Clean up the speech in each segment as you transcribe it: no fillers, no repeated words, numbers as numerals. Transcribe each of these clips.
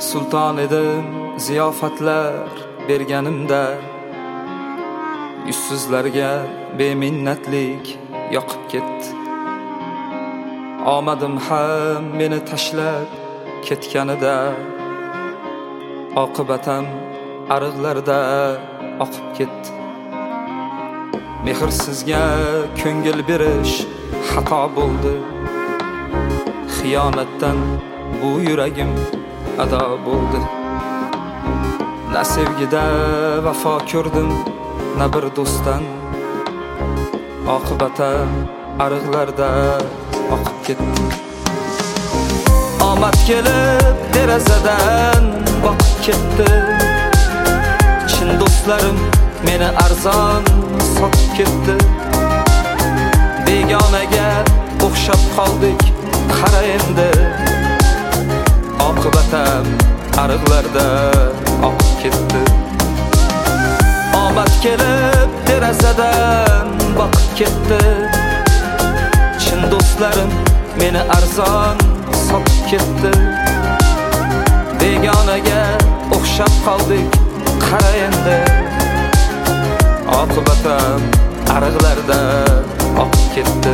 sulton edim ziyofatlar berganimda, yuzsizlarga beminnatlik yoqib ketdi. Omadim ham meni tashlab ketganida, oqibatam ariqlarda oqib ketdi. Mehrsizga ko'ngil berish xato bo'ldi, xiyonatdan bu yuragim ado bo'ldi. Na sevgida vafo ko'rdim, na bir do'stdan, oqibatam ariqlarda oqib ketdi. Omad kelib derazadan boqib ketdi, chin do'stlarim meni arzon sotib ketdi. Begonaga o'xshab qoldik, qara endi, oqibatam ariqlarda oqib ketdi. Omad kelib derazadan boqib ketdi, chin do'stlarim meni arzon sotib ketdi. Begonaga o'xshab qoldik, qara endi, oqibatam ariqlarda oqib ketdi.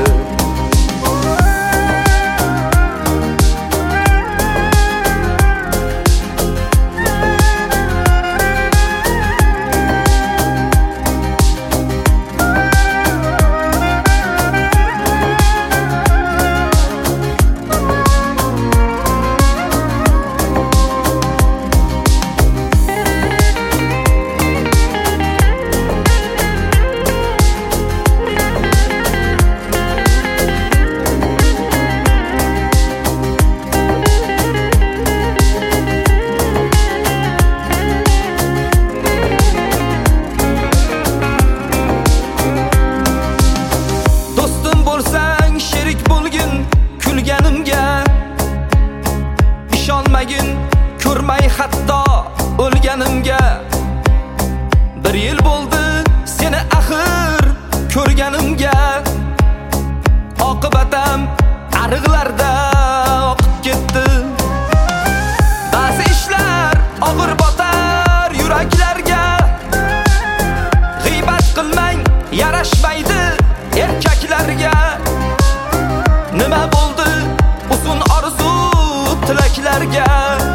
İşonmagin ko'rmay hatto o'lganimga. Bir yil bo'ldi seni axir ko'rganimga, oqibatam ariqlarda oqib ketdi. Ba'zi ishlar og'ir botar yuraklarga, g'iybat qilmang yarashmaydi erkaklarga. Nima bo'ldi uzun orzu tilaklarga,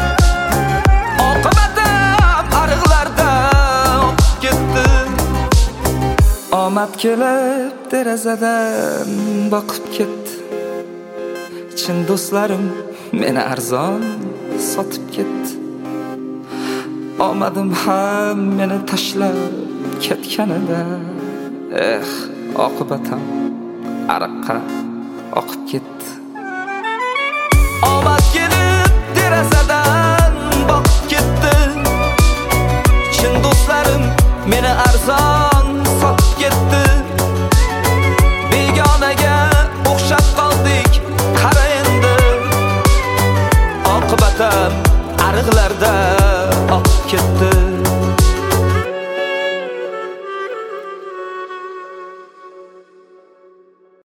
oqibatam ariqlarda oqib ketdi. Omad kelib derazadan boqib ketdi, chin do'stlarim meni arzon sotib ketdi. Omadim ham meni tashlab ketganida, oqibatam ariqqa oqib ketdi.